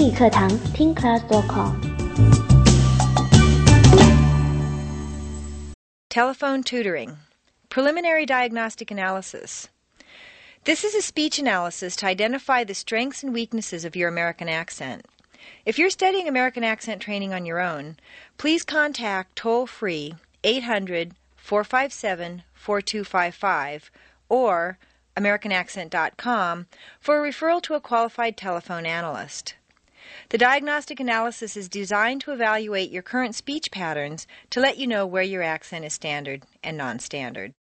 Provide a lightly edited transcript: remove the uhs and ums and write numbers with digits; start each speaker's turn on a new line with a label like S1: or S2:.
S1: 英语课堂听 class.com。
S2: Telephone tutoring. Preliminary diagnostic analysis. This is a speech analysis to identify the strengths and weaknesses of your American accent. If you're studying American accent training on your own, please contact toll-free 800-457-4255 or AmericanAccent.com for a referral to a qualified telephone analyst. The diagnostic analysis is designed to evaluate your current speech patterns to let you know where your accent is standard and non-standard.